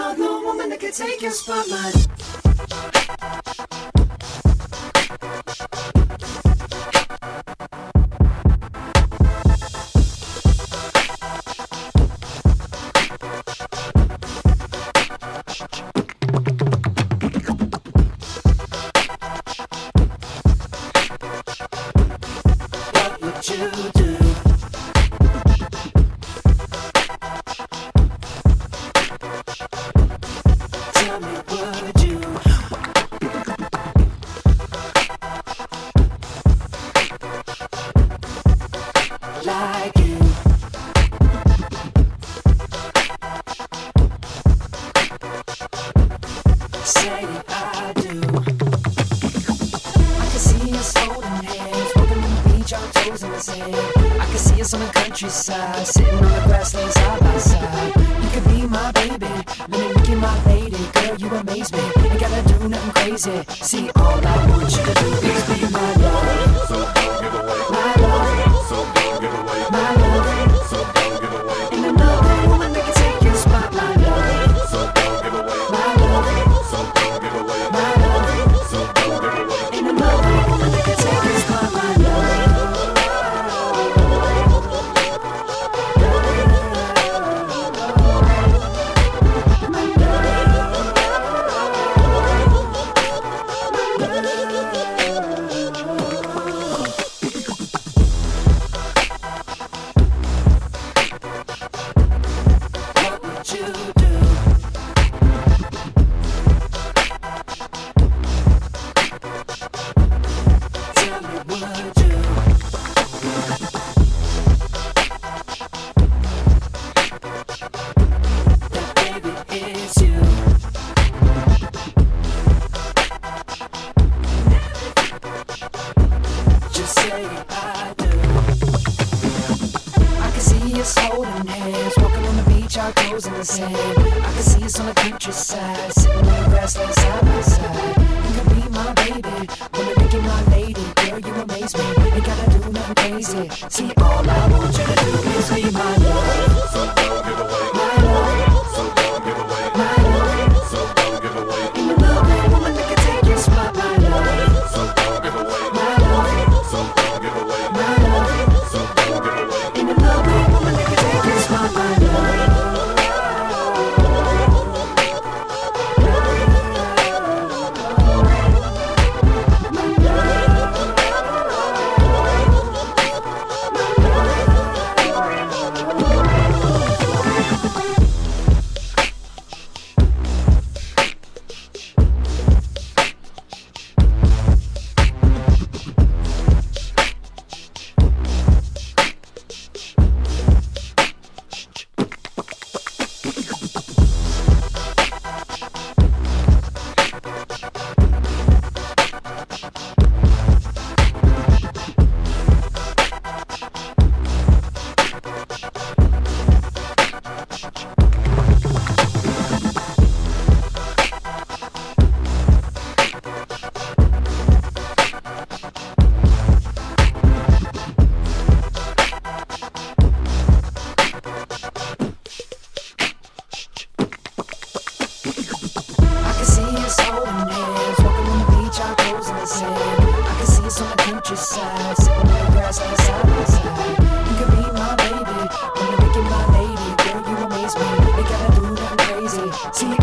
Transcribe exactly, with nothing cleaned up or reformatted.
another woman that can take your spotlight. What would you do? Tell me, would you? Like you? Say I do. I can see us holding hands, walking on the beach, our toes in the sand. I can see us on the countryside, sitting on the grassland side by side. You could be my baby, let me make you my lady. Girl, you amaze me, ain't gotta do nothing crazy. See, all I want you to do is be my love. So don't give away. My love, So don't give away. my love. So don't give away. Ain't another woman that can take your spot, my love. So don't give away. My love, So don't give away. my love. So don't give away. Ain't another woman that can take your spot, my love. What would you do? Tell me, would you? That baby is you. Just say I do. I can see us holding hands, walking on the beach, our toes in the sand. I can see us on the countryside, sitting on the grassland side by side. You can be my baby, wanna make you my lady. Girl, you amaze me, ain't gotta do nothing crazy. See, all I want you to do is be my love. So don't give away. My love, So don't give away. my love. So don't give away. Ain't another woman that can take your spot, my love. So don't give away. My love, So don't give away. my love. So don't give away. Ain't another woman that can take your spot, my love. I can see us holding hands, walking on the beach, our toes in the sand. I can see us on the countryside, sitting on the grassland side by side. You can be my baby, wanna make you my lady. Girl, you amaze me, ain't gotta do nothing crazy. See,